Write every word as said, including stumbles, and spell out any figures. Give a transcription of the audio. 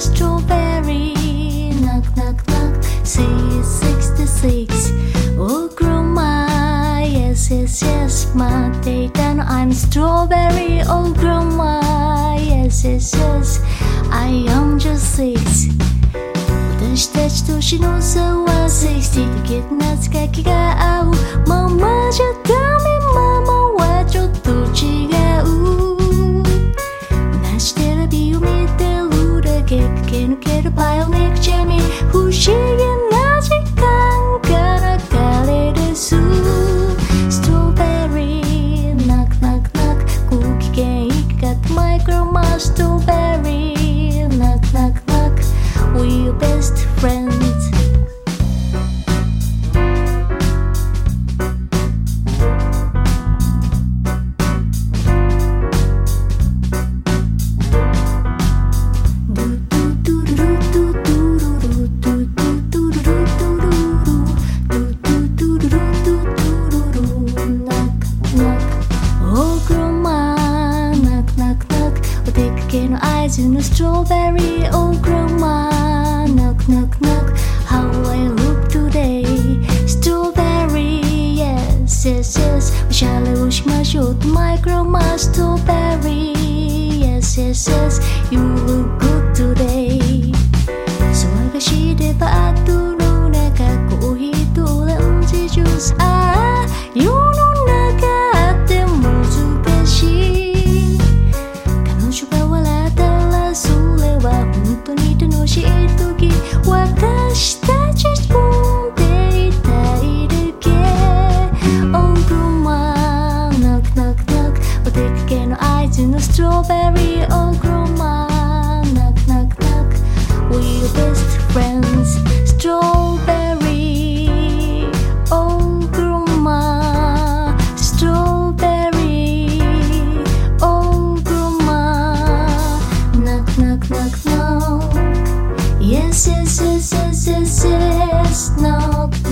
strawberry. Knock, knock, knock. Say it's sixty-six. Oh, grandma, yes, yes, yes. 待っていたの I'm strawberry. Oh, grandma, yes, yes, yes. I am just six. 私たち年の差はsixtyだけど懐か気が合うママじゃダメママはちょっと違う同じテレビを見てるだけ駆け抜けるパイオニックジェミー不思議な時間が流れです Strawberry knock knock knock 空気圏行きがってマイクロマストベリー knock knock knock We are best friends. Oh, grandma, knock, knock, knock. お出かけの合図のストロベリー。Oh, grandma.Knock, knock, knock. How I look today. Strawberry, yes, yes, yes. おしゃれをしましょうとマイクロマストベリー。Yes, yes, yes. You look good today. 騒がしいデパートの中、コーヒーとオレンジジュース。ああ、世の中あって難しい。彼女が笑ったらそれは本当に楽しい時。私たち飛んでいたいだけ Oh, grandma, knock, knock, knock お出かけの合図のストロベリー Oh, grandma, knock, knock, knock We are best friends Strawberry Oh, grandma Strawberry Oh, grandma Knock, knock, knock, knock Yes, yes, yes, yes, yes, yes, knock